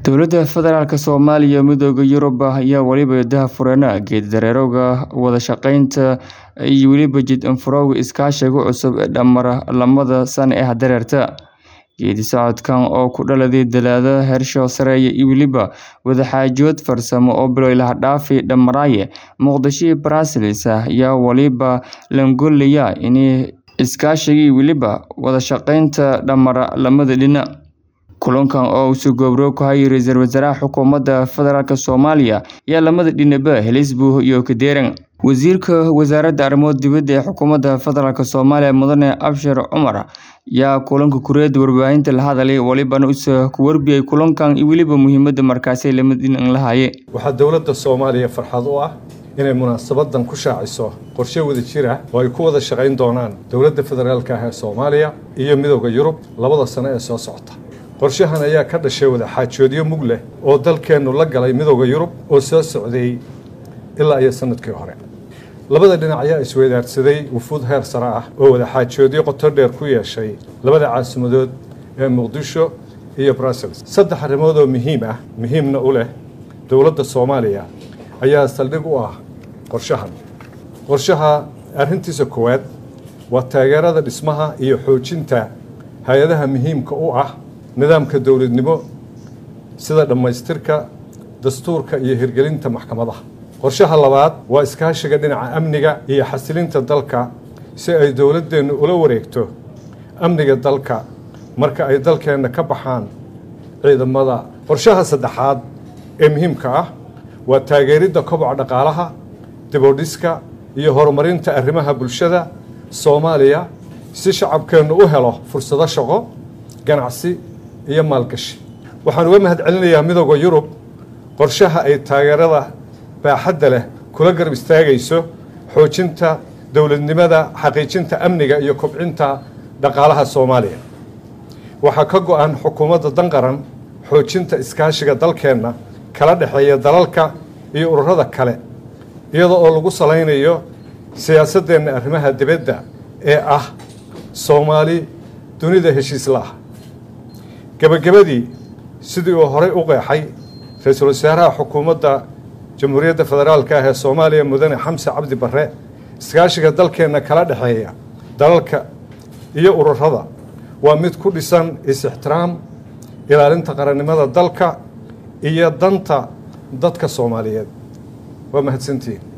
Dowladda Federaalka Soomaaliya Midowga Yurub ayaa waliba daahfurana geed dareerowga wada shaqaynta iyo waliba jid anfurowga iskaashiga cusub ee dhamar lamada sano ee dareerta. Geedi socodkan oo ku dhaladay dalaada heersho sareeya iyo waliba wada xaajood farsamo oo bilo ilaha dhaafi dhamaraaye Muqdisho iyo Brussels ayaa waliba langolaya in iskaashiga iyo waliba wada shaqaynta dhamar lamada dhinac. kulankan oo uu gobro ku hayay ra'iisul wasaaraha xukuumadda federaalka Soomaaliya ayaa lamada dhinaba Halisbuh iyo Kadeeran. Wasiirka wasaaradda arrimaha dibadda ee xukuumadda federaalka Soomaaliya Mudane Abshir Cumar yaa kulanka kureed warbaahinta la hadalay walibana ku warbiyay kulankan iyo waliba muhiimadda markaasay lamada dhinac lahaayeen. Waxa dawladda Soomaaliya farxad u ah inay munaasabadan ku shaaciso qorshe wada jir ah oo ay ku wada shaqayn doonaan dawladda federaalka ee Soomaaliya iyo Midowga Yurub labada sano ee soo socota. qorshahan ayaa ka dhashay wada xaajoodyo mug leh oo dalkeenu la galay Midowga Yurub oo soo socday ilaa iyo sanadkii hore. labada dhinac ayaa isweydaarsaday wufuud heer sare ah oo wada xaajoodyo qoto dheer ku yeeshay labada caasimadood ee Muqdisho iyo Brussels. saddex arrimood oo muhiimna u leh dawladda Soomaaliya ayaa saldhig u ah qorshahan. qorshaha arrintiisa koowaad waa taageerada dhismaha iyo xoojinta hay'adaha muhiimka u ah nidaamka dawladnimo sida dhamaystirka dastuurka iyo hirgelinta maxkamadaha. qorshaha labaad waa iskaashiga dhinaca amniga iyo xasilinta dalka si ay dawladdeenu ula wareegto amniga dalka marka ay dalkeena ka baxaan ciidamada. qorshaha saddexaad ee muhiimka ah waa taageeridda koboca dhaqaalaha, dib u dhiska iyo horumarinta arrimaha bulshada Soomaaliya si shacabkeenu u helo fursado shaqo, ganacsi iyo maalgashi. waxaan uga mahadcelinayaa Midowga Yurub qorshaha ay taageerada baaxadda leh kula garab istaagayso xoojinta dawladnimada, xaqiijinta amniga iyo kobcinta dhaqaalaha Soomaaliya. waxaa ka go'an xukuumadda danqaran xoojinta iskaashiga dalkeena kala dhaxeeya dalalka iyo ururada kale iyadoo oo lagu salaynayo siyaasaddeena arrimaha dibadda ee ah Soomaali dunida heshiis la ah. gabagabadii sidii uu horey u qeexay ra'iisul wasaaraha xukuumadda Jamhuuriyadda Federaalka ee Soomaaliya Mudane Xamse Cabdi Barre, iskaashiga dalkeena kala dhaxeeya dalalka iyo ururada waa mid ku dhisan is-ixtiraam, ilaalinta qarannimada dalka iyo danta dadka Soomaaliyeed. waa mahadsantihiin.